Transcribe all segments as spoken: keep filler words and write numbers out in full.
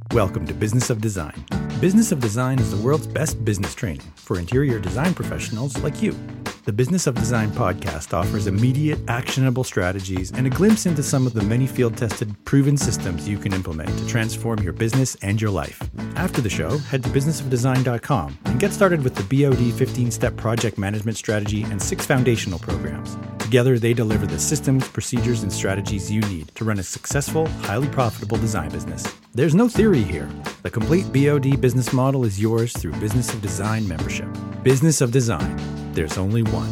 Welcome to Business of Design. Business of Design is the world's best business training for interior design professionals like you. The Business of Design podcast offers immediate, actionable strategies and a glimpse into some of the many field-tested, proven systems you can implement to transform your business and your life. After the show, head to business of design dot com and get started with the B O D fifteen-step project management strategy and six foundational programs. Together, they deliver the systems, procedures, and strategies you need to run a successful, highly profitable design business. There's no theory here. The complete B O D business model is yours through Business of Design membership. Business of Design. There's only one.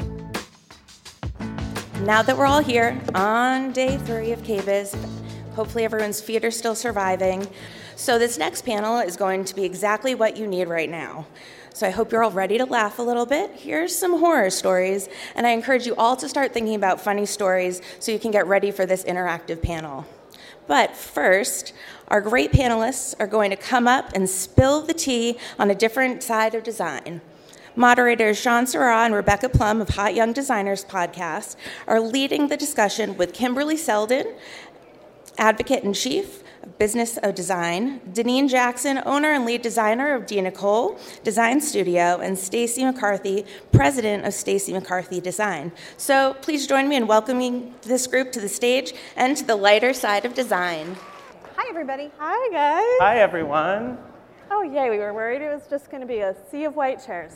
Now that we're all here on day three of K B I Z, hopefully everyone's feet are still surviving. So this next panel is going to be exactly what you need right now. So I hope you're all ready to laugh a little bit. Here's some horror stories, and I encourage you all to start thinking about funny stories so you can get ready for this interactive panel. But first, our great panelists are going to come up and spill the tea on a different side of design. Moderators Sean Sarah and Rebecca Plum of Hot Young Designers podcast are leading the discussion with Kimberly Selden, Advocate-in-Chief of Business of Design, Deneen Jackson, owner and lead designer of D. Nicole Design Studio, and Stacy McCarthy, president of Stacy McCarthy Design. So please join me in welcoming this group to the stage and to the lighter side of design. Hi, everybody. Hi, guys. Hi, everyone. Oh, yay. We were worried it was just going to be a sea of white chairs.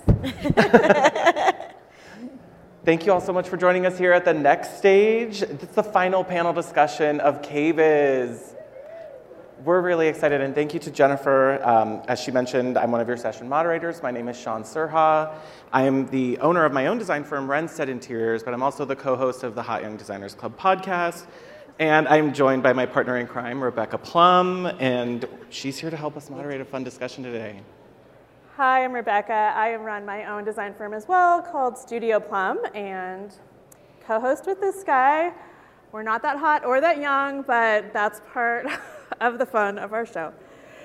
Thank you all so much for joining us here at the next stage. It's the final panel discussion of K B I Z. We're really excited, and thank you to Jennifer. Um, as she mentioned, I'm one of your session moderators. My name is Sean Surha. I am the owner of my own design firm, Renstead Interiors, but I'm also the co-host of the Hot Young Designers Club podcast. And I'm joined by my partner in crime, Rebecca Plum, and she's here to help us moderate a fun discussion today. Hi, I'm Rebecca. I run my own design firm as well called Studio Plum, and co-host with this guy. We're not that hot or that young, but that's part of the fun of our show.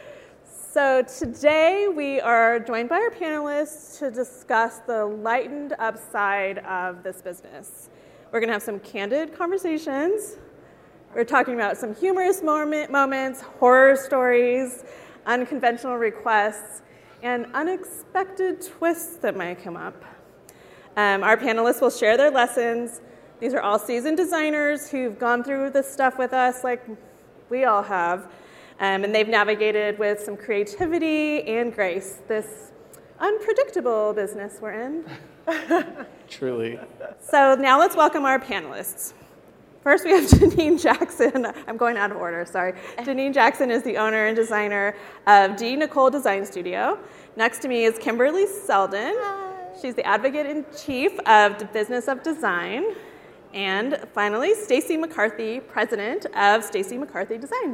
So today we are joined by our panelists to discuss the lightened up side of this business. We're going to have some candid conversations. We're talking about some humorous moment, moments, horror stories, unconventional requests, and unexpected twists that might come up. Um, our panelists will share their lessons. These are all seasoned designers who've gone through this stuff with us like we all have, um, and they've navigated with some creativity and grace this unpredictable business we're in. Truly. So now let's welcome our panelists. First, we have Deneen Jackson. I'm going out of order, sorry. Deneen Jackson is the owner and designer of D. Nicole Design Studio. Next to me is Kimberly Selden. Hi. She's the advocate-in-chief of the Business of Design. And finally, Stacy McCarthy, president of Stacy McCarthy Design.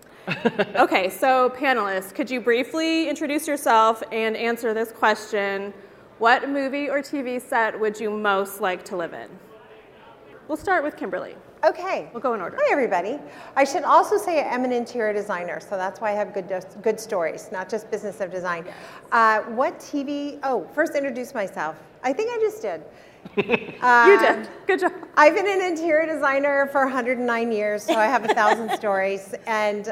Okay, so panelists, could you briefly introduce yourself and answer this question? What movie or T V set would you most like to live in? We'll start with Kimberly. Okay. We'll go in order. Hi, everybody. I should also say I'm an interior designer, so that's why I have good good stories, not just Business of Design. Uh, what T V? Oh, first introduce myself. I think I just did. Uh, you did. Good job. I've been an interior designer for one hundred nine years, so I have a thousand stories. And uh,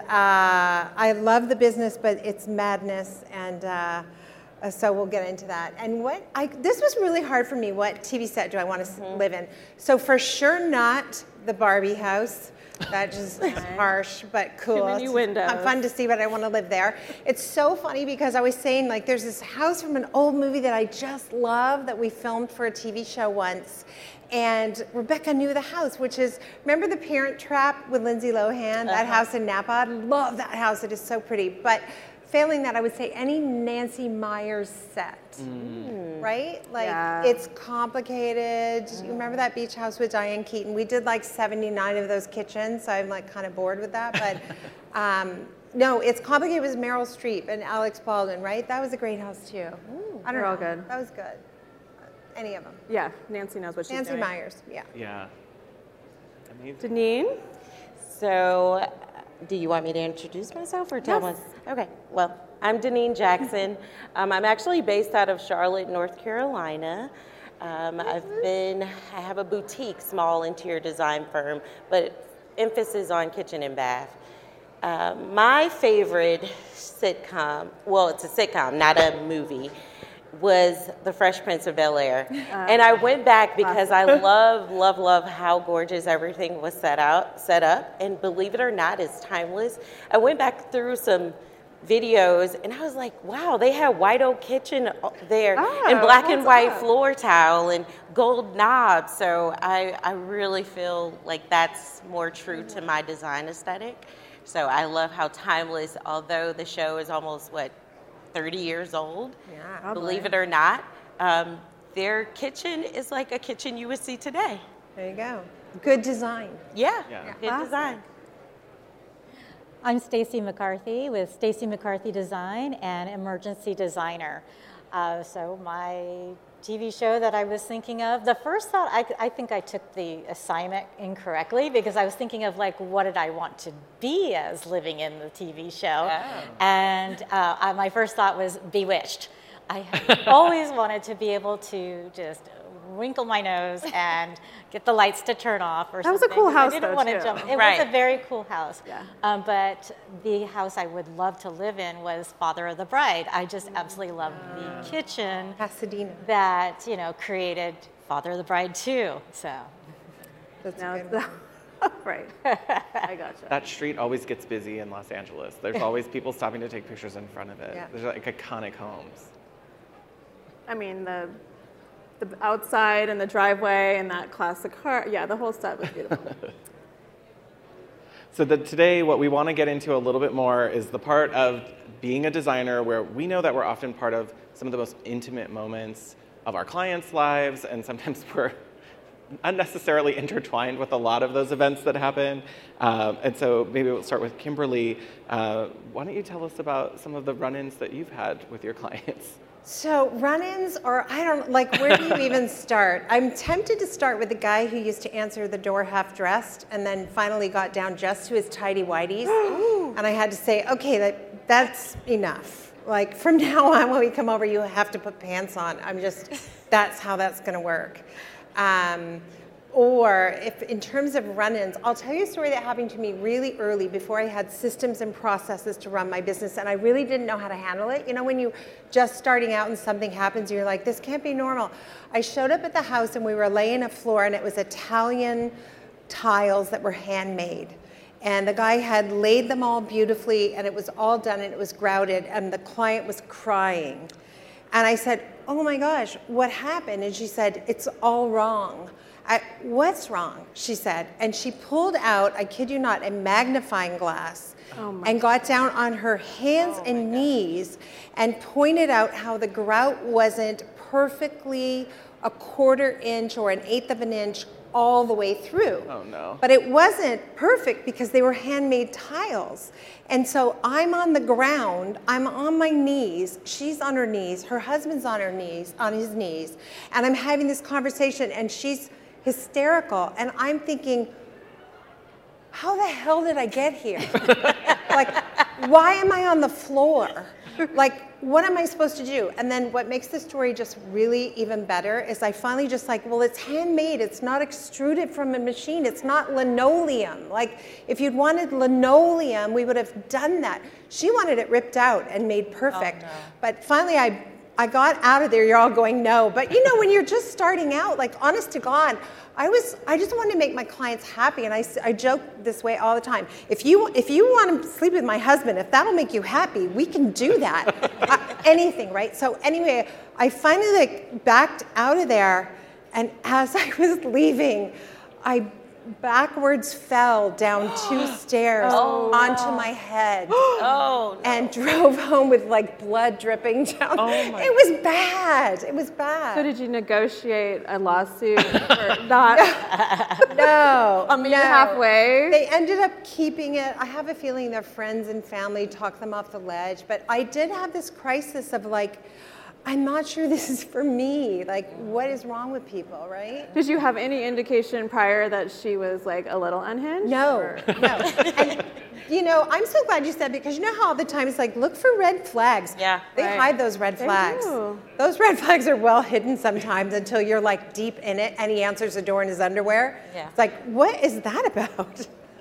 I love the business, but it's madness, and uh, so we'll get into that. And what I this was really hard for me. What T V set do I want to mm-hmm. live in? So for sure not the Barbie house. That just is harsh, but cool. Too many windows. It's fun to see, but I want to live there. It's so funny because I was saying, like, there's this house from an old movie that I just love that we filmed for a T V show once. And Rebecca knew the house, which is, remember The Parent Trap with Lindsay Lohan? That uh-huh. house in Napa? I love that house. It is so pretty. But failing that, I would say any Nancy Meyers set, mm. right? Like, yeah. It's complicated. Mm. You remember that beach house with Diane Keaton? We did like seventy-nine of those kitchens, so I'm like kind of bored with that. But um, no, it's complicated with Meryl Streep and Alex Baldwin, right? That was a great house too. Ooh, I don't they're know. all good. That was good. Any of them. Yeah, Nancy knows what she's Nancy doing. Nancy Meyers, yeah. Yeah. Amazing. Deneen? So, do you want me to introduce myself or tell yes. us? Okay, well, I'm Deneen Jackson. um, I'm actually based out of Charlotte, North Carolina. Um, I've been, I have a boutique, small interior design firm, but emphasis on kitchen and bath. Uh, my favorite sitcom, well, it's a sitcom, not a movie, was The Fresh Prince of Bel-Air. Uh, and I went back because I love, love, love how gorgeous everything was set out, set up. And believe it or not, it's timeless. I went back through some videos and I was like, wow, they had white oak kitchen there oh, and black and white up? floor tile and gold knobs. So I, I really feel like that's more true to my design aesthetic. So I love how timeless, although the show is almost, what, thirty years old, Yeah, believe it or not, um, their kitchen is like a kitchen you would see today. There you go. Good design. Yeah, Yeah. good Awesome. design. I'm Stacy McCarthy with Stacy McCarthy Design and Emergency Designer. Uh, so my T V show that I was thinking of, the first thought, I, I think I took the assignment incorrectly because I was thinking of like, what did I want to be as living in the T V show? Oh. And uh, I, my first thought was Bewitched. I have always wanted to be able to just wrinkle my nose and get the lights to turn off or That was a something. cool 'cause house, I didn't though, want to too. jump. It Right. was a very cool house. Yeah. Um, but the house I would love to live in was Father of the Bride. I just absolutely love the kitchen Pasadena. that, you know, created Father of the Bride too. So That's Now a it's good the, one. right. I gotcha. That street always gets busy in Los Angeles. There's always people stopping to take pictures in front of it. Yeah. There's like iconic homes. I mean, the the outside and the driveway and that classic car. Yeah, the whole set was beautiful. So that today, what we want to get into a little bit more is the part of being a designer where we know that we're often part of some of the most intimate moments of our clients' lives, and sometimes we're unnecessarily intertwined with a lot of those events that happen. Um, and so maybe we'll start with Kimberly. Uh, why don't you tell us about some of the run-ins that you've had with your clients? So run-ins, or I don't, like, where do you even start? I'm tempted to start with the guy who used to answer the door half-dressed and then finally got down just to his tighty-whities. And I had to say, okay, that that's enough. Like, from now on, when we come over, you have to put pants on. I'm just, that's how that's gonna work. Um, or if in terms of run-ins, I'll tell you a story that happened to me really early before I had systems and processes to run my business, and I really didn't know how to handle it. You know, when you just starting out and something happens, you're like, this can't be normal. I showed up at the house and we were laying a floor, and it was Italian tiles that were handmade. And the guy had laid them all beautifully, and it was all done, and it was grouted, and the client was crying. And I said, oh my gosh, what happened? And she said, it's all wrong. I, what's wrong? She said. And she pulled out, I kid you not, a magnifying glass Oh and got down on her hands and knees and pointed out how the grout wasn't perfectly a quarter inch or an eighth of an inch all the way through. Oh, no. But it wasn't perfect because they were handmade tiles. And so I'm on the ground, I'm on my knees, she's on her knees, her husband's on her knees, on his knees, and I'm having this conversation and she's hysterical, and I'm thinking, how the hell did I get here? Like, why am I on the floor? Like, what am I supposed to do? And then what makes the story just really even better is I finally just like, well, it's handmade. It's not extruded from a machine. It's not linoleum. Like, if you'd wanted linoleum, we would have done that. She wanted it ripped out and made perfect. Oh, no. But finally, I, I got out of there. You're all going, no. But you know, when you're just starting out, like, honest to God, I was, I just wanted to make my clients happy, and I, I joke this way all the time. If you, if you want to sleep with my husband, if that'll make you happy, we can do that. uh, anything, right? So anyway, I finally like backed out of there, and as I was leaving, I backwards fell down two stairs Oh, onto no. my head. Oh, no. And drove home with like blood dripping down. Oh, my it was bad. It was bad. So did you negotiate a lawsuit for not No. a meet no. halfway? They ended up keeping it. I have a feeling their friends and family talked them off the ledge. But I did have this crisis of like, I'm not sure this is for me. Like, what is wrong with people, right? Did you have any indication prior that she was like a little unhinged? No, or- no. And, you know, I'm so glad you said, because you know how all the time it's like, look for red flags. Yeah. They Right. hide those red They flags. do. Those red flags are well hidden sometimes until you're like deep in it and he answers the door in his underwear. Yeah. It's like, what is that about?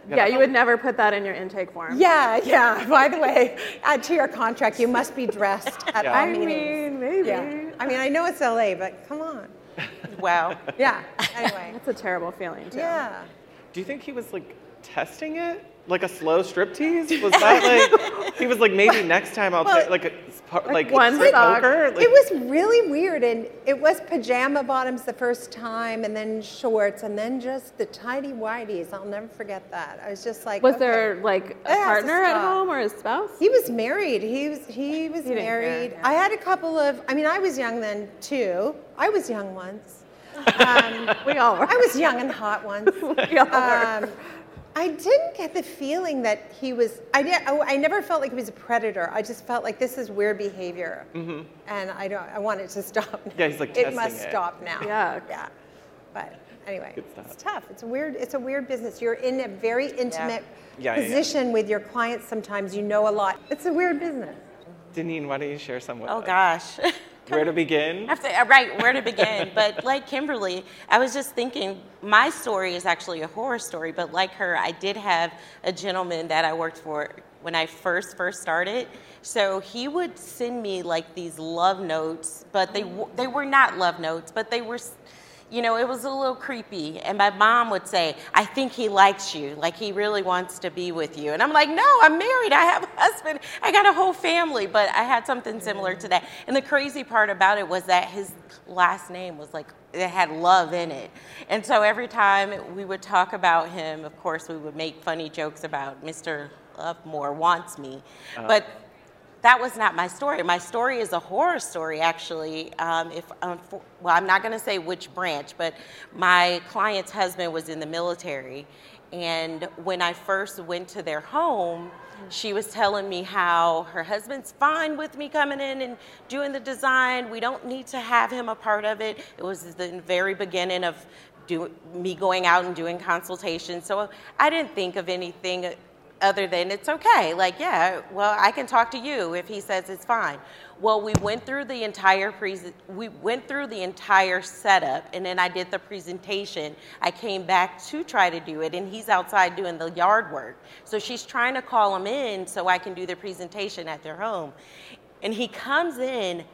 Yeah, you would never put that in your intake form. Yeah, yeah. By the way, add to your contract, you must be dressed at Yeah. all I meetings. mean, maybe. Yeah. I mean, I know it's L A, but come on. Wow. Yeah. Anyway. It's a terrible feeling, too. Yeah. Do you think he was like testing it? Like a slow striptease? Was that like, he was like, maybe next time I'll Well, take like a, like, like one strip sock. poker? Like, It was really weird, and it was pajama bottoms the first time, and then shorts, and then just the tidy whities. I'll never forget that. I was just like, Was okay. there like a It has to partner at stop. home or a spouse? He was married. He was he was didn't care, married. yeah. I had a couple of. I mean, I was young then too. I was young once. Um, We all were. I was young and hot once. We all were. Um, I didn't get the feeling that he was. I did. I, I never felt like he was a predator. I just felt like this is weird behavior, mm-hmm. and I don't. I want it to stop. Yeah, he's, like, it testing must it. stop now. Yeah. yeah. But anyway, Good stuff. it's tough. It's a weird. It's a weird business. You're in a very intimate Yeah, yeah, yeah. position with your clients. Sometimes you know a lot. It's a weird business. Deneen, why don't you share some with Oh us? gosh. Where to begin? After, uh, right, where to begin? But like Kimberly, I was just thinking, my story is actually a horror story, but like her, I did have a gentleman that I worked for when I first first started. So he would send me like these love notes, but they w- they were not love notes, but they were, you know, it was a little creepy. And my mom would say, I think he likes you, like he really wants to be with you. And I'm like, no, I'm married, I have a husband, I got a whole family. But I had something similar to that. And the crazy part about it was that his last name was like, it had love in it. And so every time we would talk about him, of course, we would make funny jokes about Mister Lovemore wants me. Uh. But that was not my story. My story is a horror story, actually. Um, if um, for, well, I'm not going to say which branch, but my client's husband was in the military, and when I first went to their home, she was telling me how her husband's fine with me coming in and doing the design. We don't need to have him a part of it. It was the very beginning of do, me going out and doing consultations, so I didn't think of anything other than it's okay. Like, yeah, well, I can talk to you if he says it's fine. Well, we went through the entire pre- we went through the entire setup, and then I did the presentation. I came back to try to do it, and he's outside doing the yard work. So she's trying to call him in so I can do the presentation at their home. And he comes in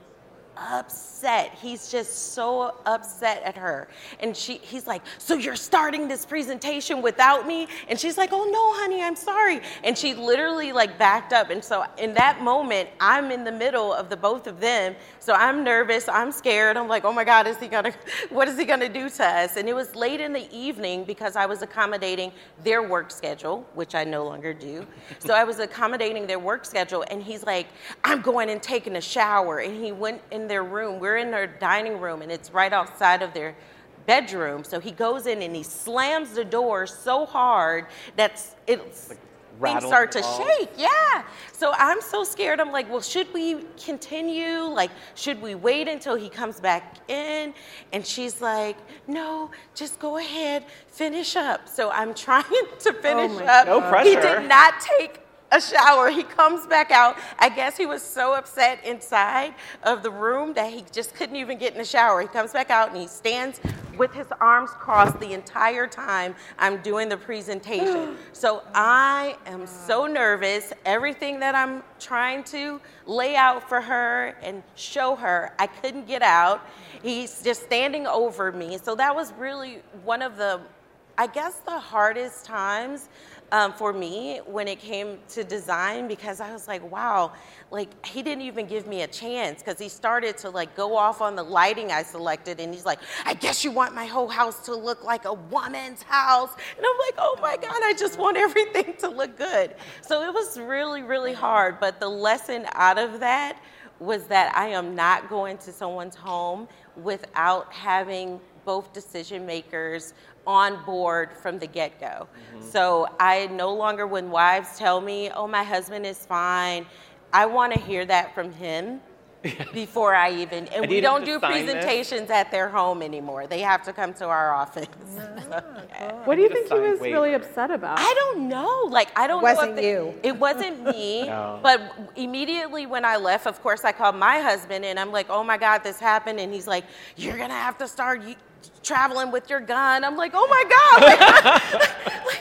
upset. He's just so upset at her. And she, he's like, so you're starting this presentation without me? And she's like, oh no, honey, I'm sorry. And she literally like backed up. And so in that moment, I'm in the middle of the both of them. So I'm nervous, I'm scared. I'm like, oh my God, is he gonna, what is he gonna do to us? And it was late in the evening because I was accommodating their work schedule, which I no longer do. So I was accommodating their work schedule, and he's like, I'm going and taking a shower. And he went in their room. We're in their dining room, and it's right outside of their bedroom. So he goes in and he slams the door so hard that it's Like things start to rattling shake. Yeah. So I'm so scared. I'm like, well, should we continue? Like, should we wait until he comes back in? And she's like, no, just go ahead, finish up. So I'm trying to finish my up. No He pressure. did not take a shower. He comes back out. I guess he was so upset inside of the room that he just couldn't even get in the shower. He comes back out and he stands with his arms crossed the entire time I'm doing the presentation. So I am so nervous. Everything that I'm trying to lay out for her and show her, I couldn't get out. He's just standing over me. So that was really one of the, I guess, the hardest times Um, for me when it came to design, because I was like, wow, like he didn't even give me a chance, because he started to like go off on the lighting I selected, and he's like, I guess you want my whole house to look like a woman's house. And I'm like, oh my God, I just want everything to look good. So it was really, really hard. But the lesson out of that was that I am not going to someone's home without having both decision makers on board from the get-go. Mm-hmm. So I no longer, when wives tell me, oh, my husband is fine, I want to hear that from him before I even, and I we need don't him to do sign presentations this. at their home anymore. They have to come to our office. So, yeah. What do you need a think he signed was waiver. really upset about? I don't know. Like, I don't It know. wasn't if the- you. It wasn't me. No. But immediately when I left, of course, I called my husband, and I'm like, oh my God, this happened. And he's like, you're going to have to start y- traveling with your gun. I'm like, oh my God. Like, like,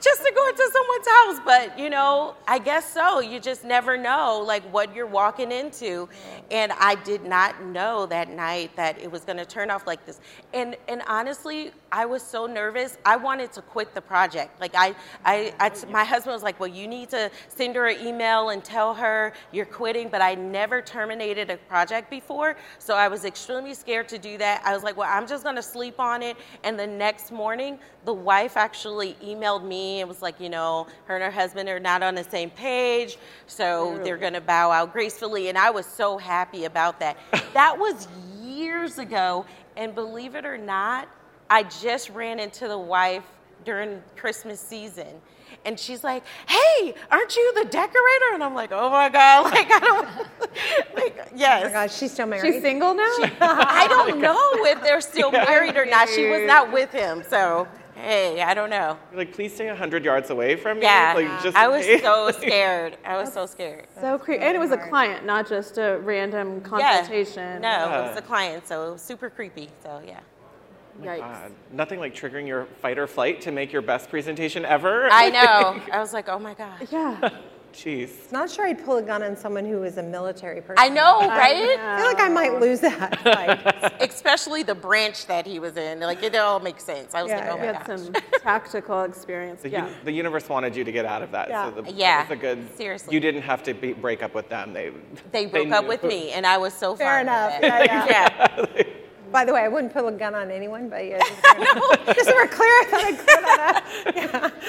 just to go into someone's house. But, you know, I guess so. You just never know, like, what you're walking into. And I did not know that night that it was going to turn off like this. And and honestly, I was so nervous. I wanted to quit the project. Like, I, I, I my husband was like, well, you need to send her an email and tell her you're quitting. But I never terminated a project before. So I was extremely scared to do that. I was like, well, I'm just going to sleep on it. And the next morning, the wife actually emailed me and was like, you know, her and her husband are not on the same page, so they're going to bow out gracefully. And I was so happy about that. That was years ago. And believe it or not, I just ran into the wife during Christmas season. And she's like, hey, aren't you the decorator? And I'm like, oh my God, like, I don't, like, yes. Oh my God, she's still married. She's single now? She, I don't know if they're still married or not. She was not with him, so, hey, I don't know. You're like, please stay one hundred yards away from me. Yeah, Like, just I was in case. so scared. I was so scared. So creepy. And it was a client, not just a random consultation. Yeah. No, Yeah. it was a client, so it was super creepy, so yeah. Yikes. God, nothing like triggering your fight or flight to make your best presentation ever. I know. I was like, oh my God. Yeah. Jeez. Not sure I'd pull a gun on someone who is a military person. I know, right? I feel like I might lose that fight. Especially the branch that he was in. Like, it all makes sense. I was Yeah, like, oh We my had gosh. some tactical experience. The, Yeah. uni- the universe wanted you to get out of that. Yeah. So the, Yeah, it was a good, seriously. You didn't have to be, break up with them. They They broke up knew. with me, and I was so Fair fine enough. with it. Yeah, yeah. yeah. By the way, I wouldn't pull a gun on anyone, but yeah, just, just so we're clear, I thought I'd clear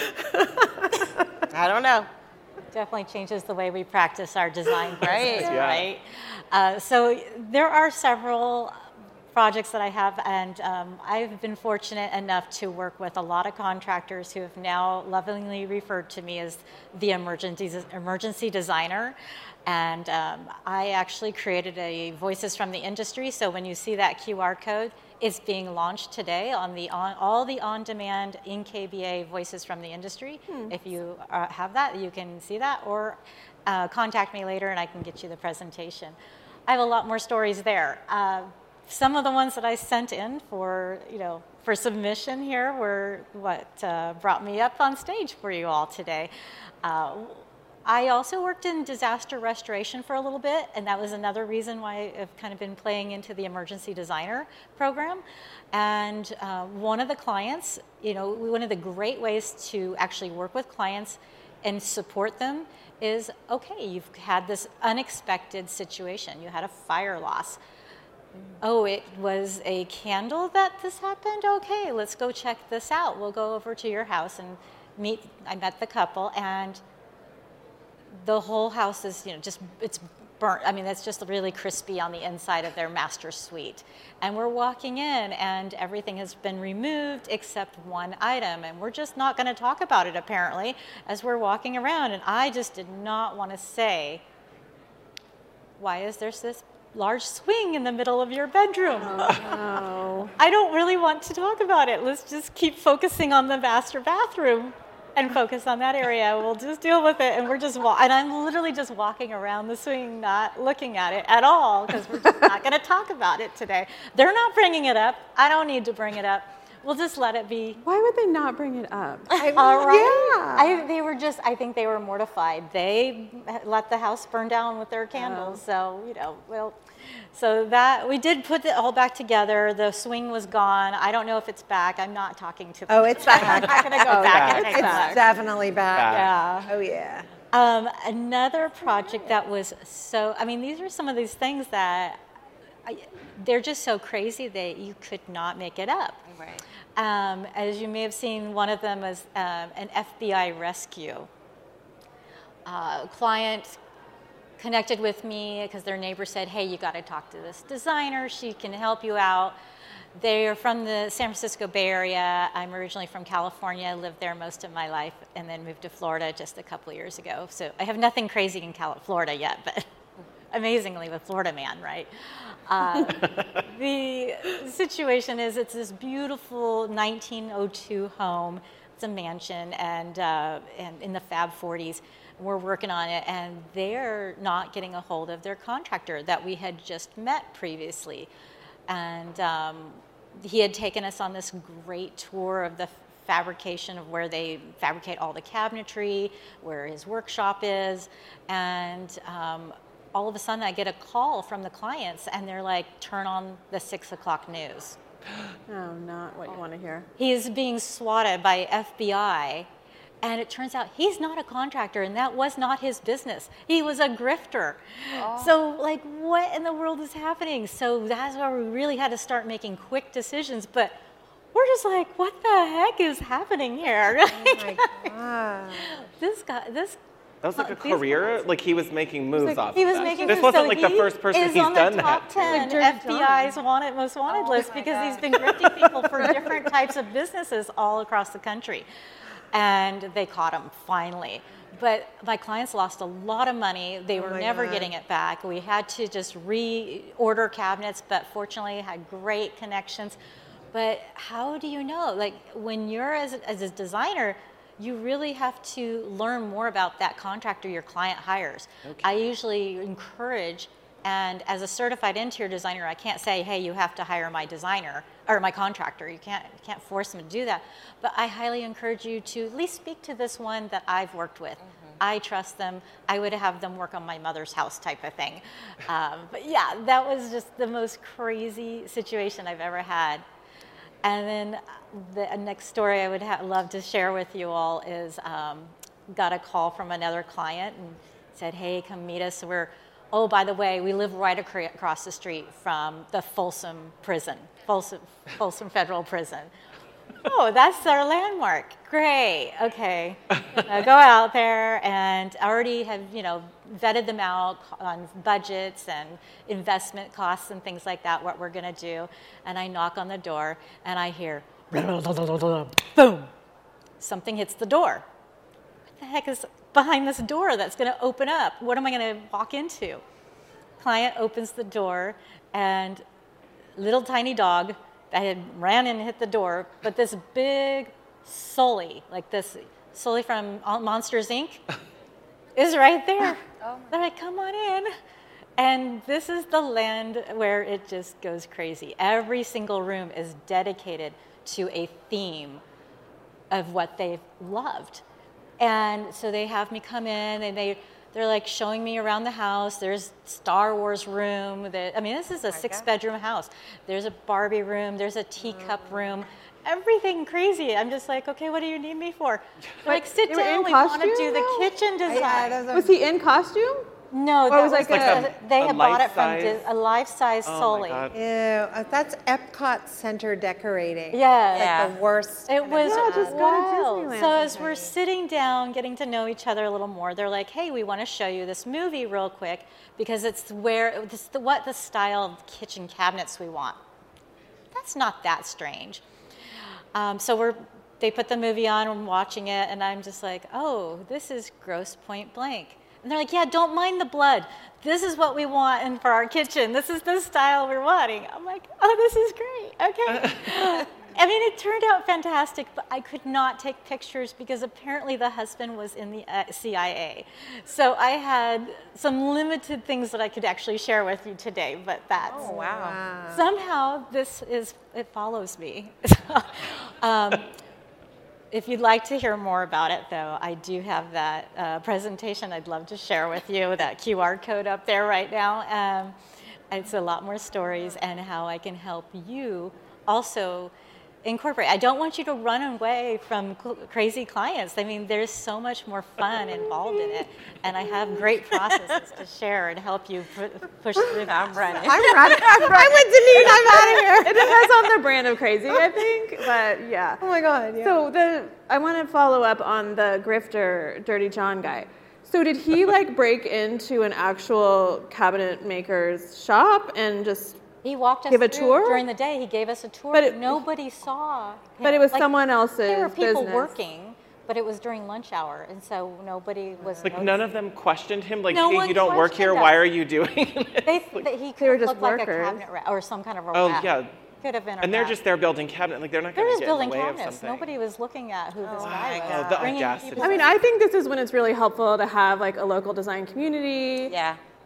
that up. I don't know. Definitely changes the way we practice our design Right. business, Yeah. right? Uh, so there are several projects that I have, and um, I've been fortunate enough to work with a lot of contractors who have now lovingly referred to me as the emergency, emergency designer. And um, I actually created a Voices from the Industry, so when you see that Q R code, it's being launched today on the on, all the on-demand in K B A Voices from the Industry. Hmm. If you uh, have that, you can see that, or uh, contact me later and I can get you the presentation. I have a lot more stories there. Uh, some of the ones that I sent in for, you know, for submission here were what uh, brought me up on stage for you all today. Uh, I also worked in disaster restoration for a little bit, and that was another reason why I've kind of been playing into the emergency designer program. And uh, one of the clients, you know, one of the great ways to actually work with clients and support them is, okay, you've had this unexpected situation. You had a fire loss. Oh, it was a candle that this happened? Okay, let's go check this out. We'll go over to your house and meet. I met the couple, and the whole house is, you know, just, it's burnt. I mean, it's just really crispy on the inside of their master suite. And we're walking in, and everything has been removed except one item. And we're just not going to talk about it, apparently, as we're walking around. And I just did not want to say, why is there this large swing in the middle of your bedroom? Oh. I don't really want to talk about it. Let's just keep focusing on the master bathroom and focus on that area. We'll just deal with it. And we're just, wa- and I'm literally just walking around the swing, not looking at it at all, because we're just not going to talk about it today. They're not bringing it up. I don't need to bring it up. We'll just let it be. Why would they not bring it up? I, All right. Yeah. I, they were just, I think they were mortified. They let the house burn down with their candles. Oh. So, you know, well, so that, we did put it all back together. The swing was gone. I don't know if it's back. I'm not talking to Oh, it's back. I'm not going to go Oh, back yeah, and It's take that. definitely back. Yeah. Oh, yeah. Um, another project that was so, I mean, these are some of these things that, I, they're just so crazy that you could not make it up. Right. Um, as you may have seen, one of them was um, an F B I rescue. Uh, client connected with me because their neighbor said, hey, you got to talk to this designer. She can help you out. They are from the San Francisco Bay Area. I'm originally from California, lived there most of my life, and then moved to Florida just a couple of years ago. So I have nothing crazy in Cal- Florida yet, but amazingly with Florida man, right? Uh, the situation is it's this beautiful nineteen oh two home. It's a mansion, and, uh, and in the Fab forties. We're working on it, and they're not getting a hold of their contractor that we had just met previously. And um, he had taken us on this great tour of the fabrication of where they fabricate all the cabinetry, where his workshop is, and um, all of a sudden I get a call from the clients and they're like, turn on the six o'clock news. Oh, not what you want to hear. He is being swatted by F B I, and it turns out he's not a contractor, and that was not his business. He was a grifter. Oh. So, like, what in the world is happening? So that's why we really had to start making quick decisions, but we're just like, what the heck is happening here? Oh my God. This guy, this That was like a career, like he was making moves like, off he of was that. making This moves, wasn't so like the he first person is he's on done the that top to. ten Like F B I's wanted, most wanted Oh list my because God. he's been grifting people for different types of businesses all across the country. And they caught him finally. But my clients lost a lot of money. They Oh were my never God. getting it back. We had to just reorder cabinets, but fortunately had great connections. But how do you know? Like when you're as a, as a designer, you really have to learn more about that contractor your client hires. Okay. I usually encourage, and as a certified interior designer, I can't say, hey, you have to hire my designer or my contractor. You can't, you can't force them to do that. But I highly encourage you to at least speak to this one that I've worked with. Mm-hmm. I trust them. I would have them work on my mother's house type of thing. Um, but yeah, that was just the most crazy situation I've ever had. And then the next story I would ha- love to share with you all is um, got a call from another client and said, hey, come meet us. We're, oh, by the way, we live right ac- across the street from the Folsom Prison, Folsom, Folsom Federal Prison. Oh, that's our landmark. Great. Okay. Uh, go out there and already have, you know, vetted them out on budgets and investment costs and things like that, what we're going to do. And I knock on the door and I hear, boom, something hits the door. What the heck is behind this door that's going to open up? What am I going to walk into? Client opens the door and little tiny dog I had ran in and hit the door, but this big Sully, like this Sully from Monsters, Incorporated, is right there. Oh They're like, come on in. And this is the land where it just goes crazy. Every single room is dedicated to a theme of what they've loved. And so they have me come in and they, they're like showing me around the house. There's Star Wars room. That, I mean, this is a six bedroom house. There's a Barbie room. There's a teacup room. Everything crazy. I'm just like, okay, what do you need me for? They're like, sit They were in down. We want to costume, do the though? kitchen design. Yeah, those are- Was he in costume? No, Or that was was like like a- a, they a had bought it from life-size- Dis- a life-size Oh Sully. my God. Ew, uh, that's Epcot Center decorating. Yeah. Yeah. Like the worst. It kind of was Yeah, just go to wild. Disneyland So as sometime. we're sitting down, getting to know each other a little more, they're like, "Hey, we want to show you this movie real quick because it's where this the, what the style of kitchen cabinets we want." That's not that strange. Um, so we're they put the movie on, I'm watching it, and I'm just like, "Oh, this is Grosse Pointe Blank." And they're like, "Yeah, don't mind the blood. This is what we want in for our kitchen. This is the style we're wanting." I'm like, "Oh, this is great. Okay." I mean, it turned out fantastic, but I could not take pictures because apparently the husband was in the uh, C I A. So I had some limited things that I could actually share with you today, but that's Oh, wow. somehow this is it follows me. um, If you'd like to hear more about it, though, I do have that uh, presentation I'd love to share with you, that Q R code up there right now. Um, it's a lot more stories and how I can help you also incorporate. I don't want you to run away from cl- crazy clients. I mean, there's so much more fun involved in it, and I have great processes to share and help you pu- push through that. I'm running. I'm running. I went to need. I'm out of here. It depends on the brand of crazy, I think, but yeah. Oh my God. Yeah. So the I want to follow up on the grifter, Dirty John guy. So did he like break into an actual cabinet maker's shop and just? He walked us Give a through tour? during the day. He gave us a tour, But but it- nobody saw him. But it was Like, someone else's There were people business. working, but it was during lunch hour, and so nobody was. Like none of them questioned him. Like, No hey, one you don't work here. questioned Why us. are you doing this? They, Like- they, he They were could just look like a workers. cabinet rat or some kind of a oh rat. yeah. Could have been a And they're rat. just there building cabinet. Like they're not They're going to just get in the building way of cabinets. something. Nobody was looking at who this Oh guy my was. God. The Bringing audacity. people I mean, I think this is when it's really helpful to have like a local design community. Yeah.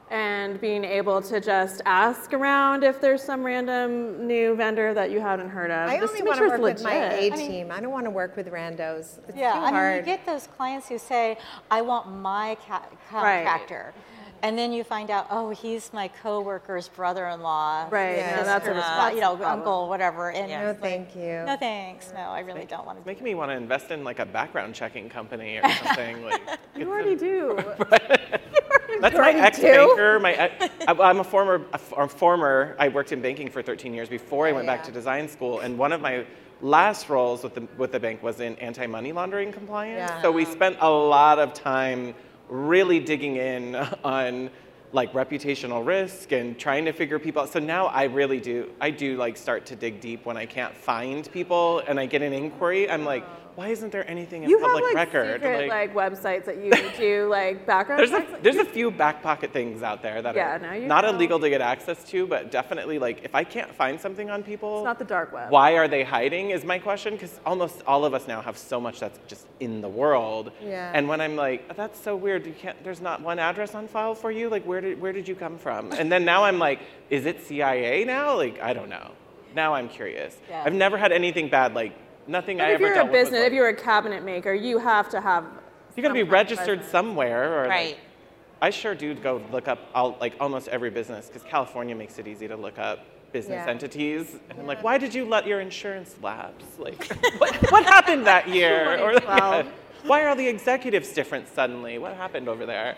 and being able to just ask around if there's some random new vendor that you haven't heard of. I just only to make want sure to it's work with my legit. A team. I don't want to work with randos. It's Yeah, too I mean, hard. you get those clients who say, I want my ca- contractor. And then you find out, oh, he's my coworker's brother-in-law. Right, Yeah, no, that's a sister, response. you know, uncle, whatever. And Yeah. No, it's like, thank you. no thanks. No, I really don't want It's to. making me want to invest in like a background checking company or something. Like, You already do. that's my already ex-banker. My ex, I, I'm a former, a, f- a former. I worked in banking for thirteen years before I went back yeah. to design school, and one of my last roles with the with the bank was in anti-money laundering compliance. Yeah. So we spent a lot of time really digging in on like reputational risk and trying to figure people out. So now I really do, I do like start to dig deep when I can't find people and I get an inquiry. I'm like, why isn't there anything in You public have like record? secret like, websites that you do like background there's checks. a there's a few back pocket things out there that Yeah, are now you not know. illegal to get access to, but definitely like if I can't find something on people, It's not the dark web. why are they hiding is my question, because almost all of us now have so much that's just in the world. Yeah. And when I'm like, that's so weird, you can't, there's not one address on file for you, like where did where did you come from? And then now I'm like, is it C I A now? Like I don't know. Now I'm curious. Yeah. I've never had anything bad, like nothing But I if ever you're a dealt with was business, like- if you're a cabinet maker, you have to have. you got to be some kind of registered presence. somewhere, or like- Right. I sure do go look up all, like almost every business because California makes it easy to look up business Yeah. entities. And I'm like, why did you let your insurance lapse? Like, what, what happened that year? Or like, twelve. yeah, why are all the executives different suddenly? What happened over there?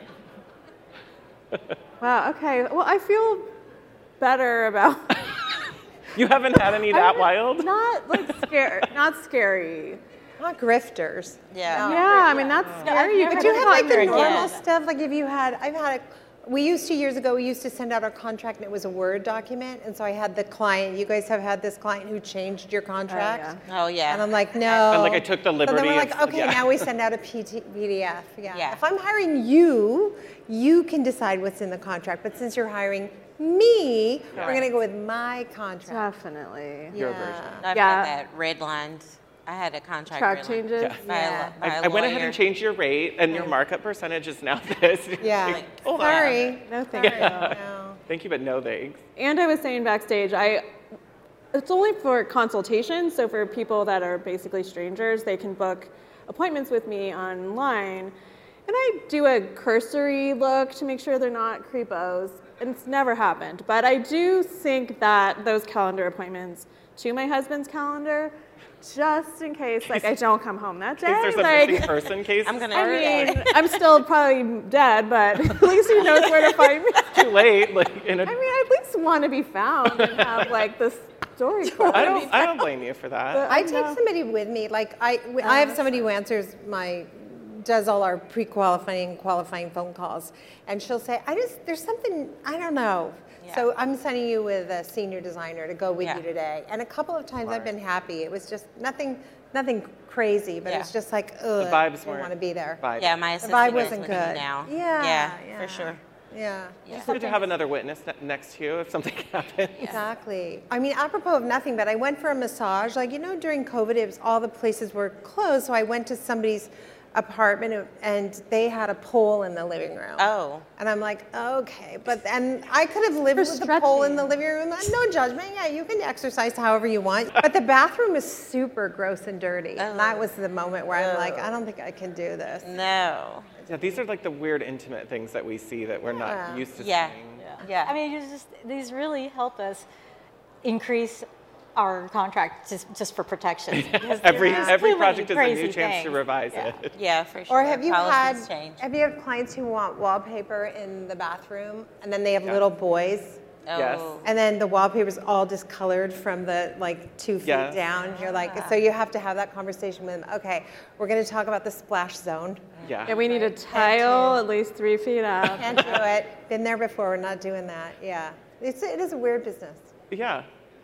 Wow. Okay. Well, I feel better about. You haven't had any that wild? Not like scary. Not scary. Not grifters. Yeah. Yeah. I mean that's scary. You But could you have like the partner normal again. stuff. Like if you had, I've had, a, we used to years ago. We used to send out our contract, and it was a Word document. And so I had the client. You guys have had this client who changed your contract. Oh, yeah. And I'm like, no. And, like, I took the So then liberty we're like, of- okay, yeah. now we send out a P T, P D F. Yeah. Yeah. If I'm hiring you, you can decide what's in the contract. But since you're hiring me, we're Right. going to go with my contract. Definitely. Your Yeah. version. I've Yeah. had that red lines. I had a contract Track red changes. line by a Yeah. lo- by I, a I went ahead lawyer. and changed your rate, and your markup percentage is now this. Yeah. Like, hold on. Sorry. No, thank you. No. Thank you, but no thanks. And I was saying backstage, I it's only for consultations, so for people that are basically strangers, they can book appointments with me online. And I do a cursory look to make sure they're not creepos. And it's never happened. But I do sync that those calendar appointments to my husband's calendar, just in case like I don't come home that day. In case there's a like, missing person case. I'm gonna. I do mean, that. I'm still probably dead, but at least he knows where to find me. too late. Like in a, I mean, I at least want to be found and have like this story. told. I don't. I don't blame you for that. I take somebody with me. Like I, w- I have somebody who answers my, does all our pre-qualifying, qualifying phone calls, and she'll say, "I just there's something I don't know." Yeah. So I'm sending you with a senior designer to go with Yeah. you today. And a couple of times I've been happy. It was just nothing, nothing crazy, but Yeah. it's just like, ugh, The vibes I didn't weren't. want to be there. Vibe. Yeah, my The assistant vibe is wasn't with good. me now. Yeah, yeah, yeah. for sure. Yeah. Yeah. Good to have another witness ne- next to you if something happens. Exactly. I mean, apropos of nothing, but I went for a massage. Like, you know, during COVID, it was all the places were closed. So I went to somebody's apartment and they had a pole in the living room. Oh. And I'm like, okay. But and I could have lived For with the pole in the stretching. living room. No judgment. Yeah, you can exercise however you want. But the bathroom is super gross and dirty. And that was the moment where I'm like, I don't think I can do this. No. Yeah, these are like the weird intimate things that we see that we're not Yeah. used to Yeah. seeing. Yeah. I mean, you just these really help us increase our contract just, just for protection. because Every there's every too many project is a new crazy chance to things. revise Yeah. it. Yeah, for sure. Or have you had Policies change. have you had clients who want wallpaper in the bathroom and then they have Yeah. little boys? Oh. Yes. And then the wallpaper's all discolored from the like two feet Yes. down. You're like, so you have to have that conversation with them. Okay, we're going to talk about the splash zone. Yeah. Yeah, we need a tile at least three feet up. Can't do it. Been there before. We're not doing that. Yeah, it's it is a weird business. Yeah.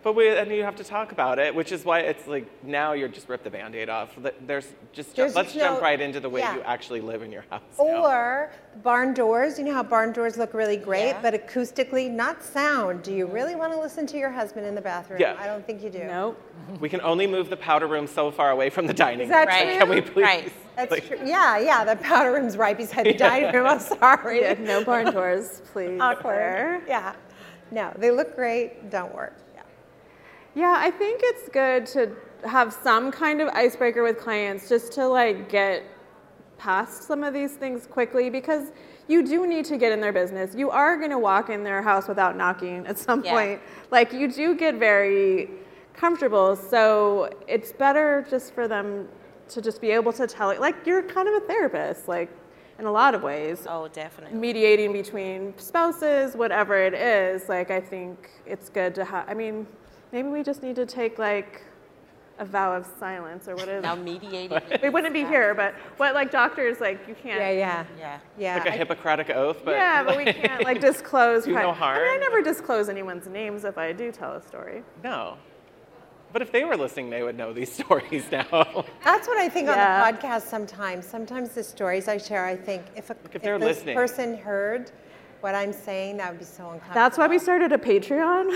But we, and you have to talk about it, which is why it's like now you're just rip the Band-Aid off. There's just There's let's no- jump right into the way yeah. you actually live in your house. now. Or barn doors. You know how barn doors look really great, Yeah. but acoustically, not sound. Do you really want to listen to your husband in the bathroom? Yeah. I don't think you do. Nope. We can only move the powder room so far away from the dining Is that room. true? Can we please? Right. That's like, true. Yeah, yeah. The powder room's right beside the dining room. I'm sorry. Yeah, no barn doors, please. Awkward. There. Yeah. No, they look great. Don't work. Yeah. Yeah, I think it's good to have some kind of icebreaker with clients just to like get past some of these things quickly, because you do need to get in their business. You are going to walk in their house without knocking at some Yeah. point. Like you do get very comfortable, so it's better just for them to just be able to tell it, like you're kind of a therapist, like in a lot of ways. Oh, definitely. Mediating between spouses, whatever it is, like I think it's good to have, I mean, maybe we just need to take like a vow of silence or what is Now it? mediating. We wouldn't be here, but what like doctors, like you can't. Yeah, yeah. Yeah. Yeah. like a I- Hippocratic oath, but Yeah, but we can't like disclose. Do no pri- I mean, I harm. never disclose anyone's names if I do tell a story. no. But if they were listening, they would know these stories now. That's what I think Yeah. on the podcast sometimes. Sometimes the stories I share, I think if, a, if they're this listening. person heard what I'm saying, that would be so uncomfortable. That's why we started a Patreon,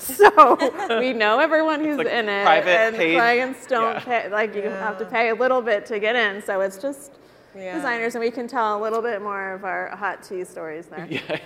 so we know everyone who's like in it, private and paid- clients don't yeah. pay. Like you have to pay a little bit to get in, so it's just Yeah. designers, and we can tell a little bit more of our hot tea stories there. yeah.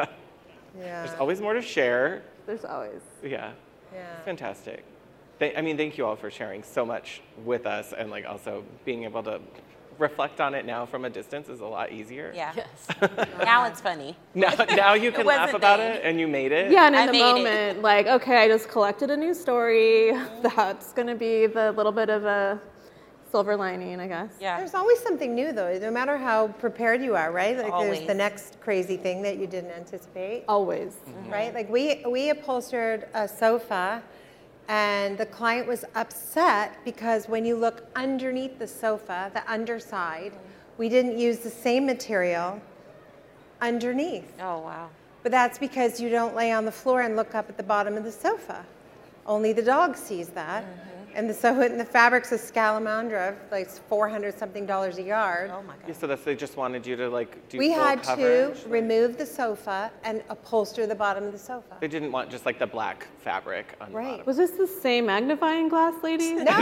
Yeah. There's always more to share. There's always. Yeah. Yeah. Fantastic. Th- I mean, thank you all for sharing so much with us, and like also being able to reflect on it now from a distance is a lot easier. Yeah. Now it's funny. Now, now you can laugh wasn't about then. it, and you made it. Yeah, and in I the made it. moment, like, okay, I just collected a new story. That's going to be the little bit of a silver lining, I guess. Yeah. There's always something new, though, no matter how prepared you are, right? Like there's the Always. next crazy thing that you didn't anticipate, Always. right? Like we we upholstered a sofa, and the client was upset because when you look underneath the sofa, the underside, we didn't use the same material underneath. Oh, wow. But that's because you don't lay on the floor and look up at the bottom of the sofa. Only the dog sees that. And the, so and the fabric's a Scalamandra, like four hundred something dollars a yard. Oh, my Yeah, God. so that's they just wanted you to like do We full had coverage. to remove the sofa and upholster the bottom of the sofa. They didn't want just like the black fabric on the Right. bottom. Was this the same magnifying glass lady? No,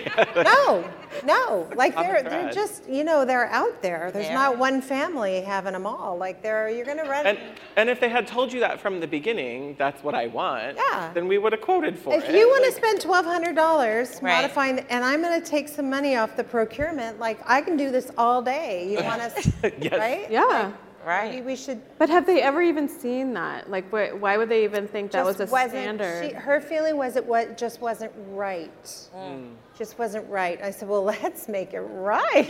no, no. Like Common they're they're thread. just, you know, they're out there. There's Yeah. not one family having them all. Like they're you're gonna rent. And and if they had told you that from the beginning, that's what I want. Yeah. Then we would have quoted for If it. you want to Like, spend twelve hundred dollars Right. modifying, and I'm going to take some money off the procurement, like I can do this all day. You want us, Yes. right? Yeah. Maybe Right. we should. But have they ever even seen that? Like, wh- why would they even think that was just a wasn't- standard? She, her feeling was it was, just wasn't right. Just wasn't right. I said, well, let's make it right.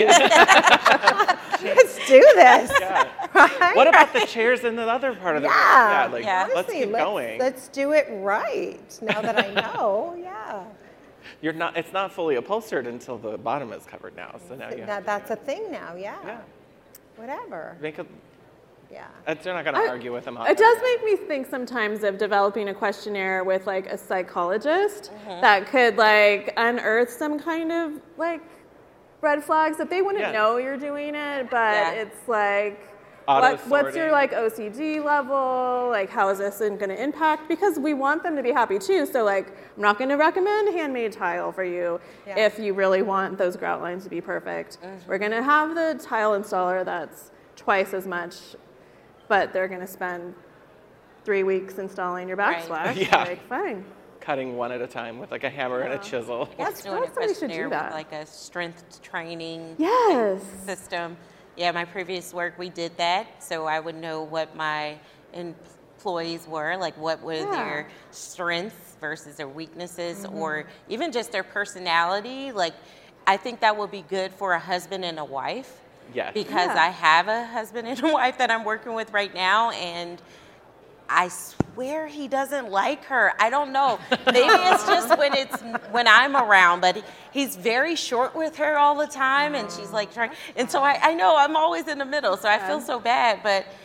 Let's do this. Yeah. Right? What about the chairs in the other part of the room? Yeah. Yeah, like Yeah. let's Honestly, keep let's, going. let's do it right. Now that I know, yeah. You're not it's not fully upholstered until the bottom is covered now. So now you have That, to that's a thing now, yeah. Yeah. Whatever. make a Yeah. uh, they're not gonna I- argue with them on It does that. make me think sometimes of developing a questionnaire with like a psychologist that could like unearth some kind of like red flags that they wouldn't Yeah. know you're doing it, but Yeah. it's like Auto what, what's your sorting. like O C D level? Like how is this going to impact? Because we want them to be happy too. So like I'm not going to recommend handmade tile for you Yeah. if you really want those grout lines to be perfect. We're going to have the tile installer that's twice as much, but they're going to spend three weeks installing your Right. backsplash. Yeah. Like fine. Cutting one at a time with like a hammer and a chisel. That's doing a somebody should do questionnaire with that. like a strength training Yes. system. Yeah, my previous work, we did that. So I would know what my employees were, like what were Yeah. their strengths versus their weaknesses, Mm-hmm. or even just their personality. Like, I think that would be good for a husband and a wife. Yes. Because Yeah. I have a husband and a wife that I'm working with right now, and I swear he doesn't like her. I don't know. Maybe it's just when it's when I'm around, but he, he's very short with her all the time, and she's like trying. And so I, I know I'm always in the middle, so I feel so bad. But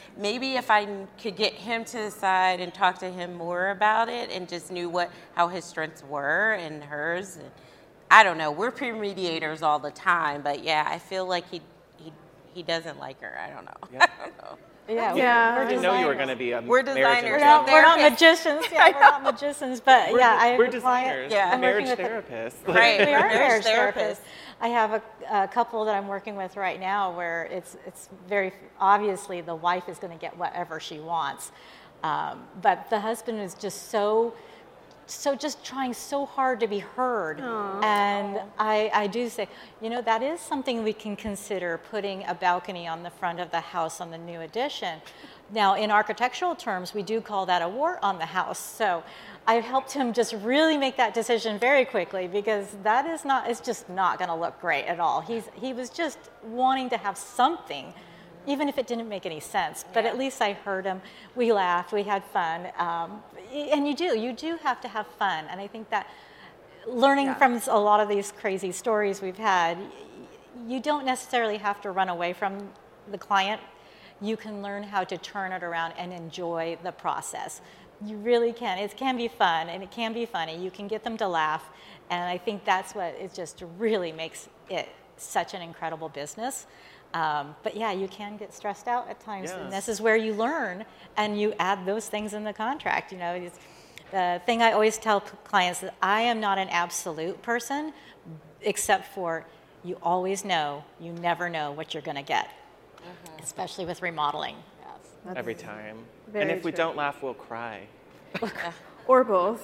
maybe if I could get him to the side and talk to him more about it and just knew what how his strengths were and hers. And I don't know. We're peer mediators all the time, but yeah, I feel like he he he doesn't like her. I don't know. Yeah. I don't know. Yeah, Yeah. we're, I we're didn't know you were designers. going to be a We're marriage designers. We're and not, we're not Therapists. magicians. Yeah, we're not magicians, but We're, yeah, I have we're a designers, client. Yeah. I'm working marriage with a- therapists. Right. We We're are marriage marriage therapists. therapists. I have a, a couple that I'm working with right now where it's it's very obviously the wife is going to get whatever she wants, um, but the husband is just so so just trying so hard to be heard. And I, I do say, you know, that is something we can consider, putting a balcony on the front of the house on the new addition. Now, in architectural terms, we do call that a wart on the house. So I've helped him just really make that decision very quickly, because that is not, it's just not going to look great at all. He's, he was just wanting to have something, even if it didn't make any sense. But at least I heard him. We laughed. We had fun. Um, and you do. You do have to have fun. And I think that learning Yeah. from a lot of these crazy stories we've had, you don't necessarily have to run away from the client. You can learn how to turn it around and enjoy the process. You really can. It can be fun, and it can be funny. You can get them to laugh. And I think that's what it just really makes it such an incredible business. Um, but yeah, you can get stressed out at times, and Yes. this is where you learn, and you add those things in the contract. You know, it's, the thing I always tell p- clients is I am not an absolute person, except for you always know, you never know what you're going to get, especially with remodeling. Yes. Every time. very And if we true. don't laugh, we'll cry. Or both.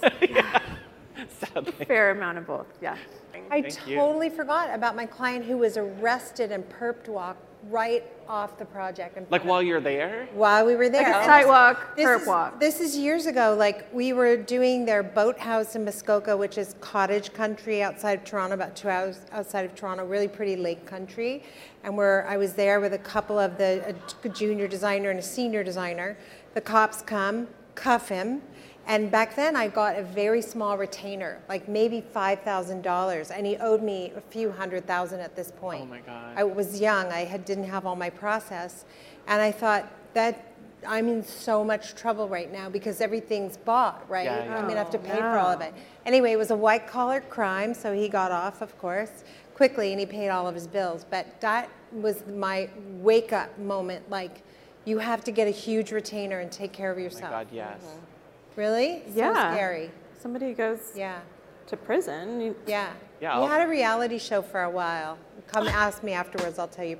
Sadly. Fair amount of both. Yeah. I Thank you. totally forgot about my client who was arrested and perp walked right off the project. in Like front of- while you're there? while we were there. Like a And sidewalk, this perp is, walk. This is years ago. Like, we were doing their boathouse in Muskoka, which is cottage country outside of Toronto, about two hours outside of Toronto, really pretty lake country. And where I was there with a couple of the, a junior designer and a senior designer. The cops come, cuff him. And back then I got a very small retainer, like maybe five thousand dollars. And he owed me a few hundred thousand at this point. Oh my God. I was young, I had, didn't have all my process. And I thought, that I'm in so much trouble right now because everything's bought, right? Yeah, yeah. I'm gonna have to Oh, pay for all of no. it. Anyway, it was a white collar crime, so he got off, of course, quickly, and he paid all of his bills. But that was my wake up moment, like, you have to get a huge retainer and take care of Oh my yourself. God, yes. Really? Yeah. So scary. Somebody goes Yeah. to prison. You, Yeah. Yeah, We I'll- had a reality show for a while. Come ask me afterwards, I'll tell you.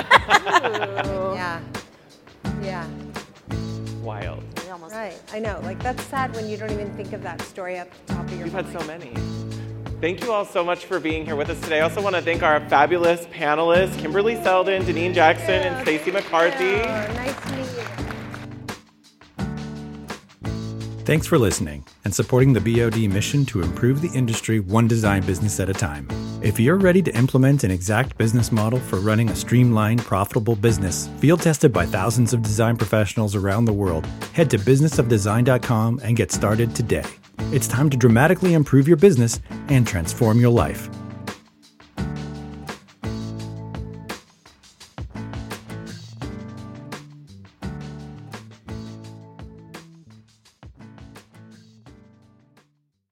Yeah. Yeah. Wild. We almost Right. I know. Like, that's sad when you don't even think of that story at the top of your We've mind. had so many. Thank you all so much for being here with us today. I also want to thank our fabulous panelists, Kimberly Selden, Deneen Jackson, and Stacey McCarthy. Oh, nice to meet you. Thanks for listening and supporting the B O D mission to improve the industry one design business at a time. If you're ready to implement an exact business model for running a streamlined, profitable business, field tested by thousands of design professionals around the world, head to business of design dot com and get started today. It's time to dramatically improve your business and transform your life.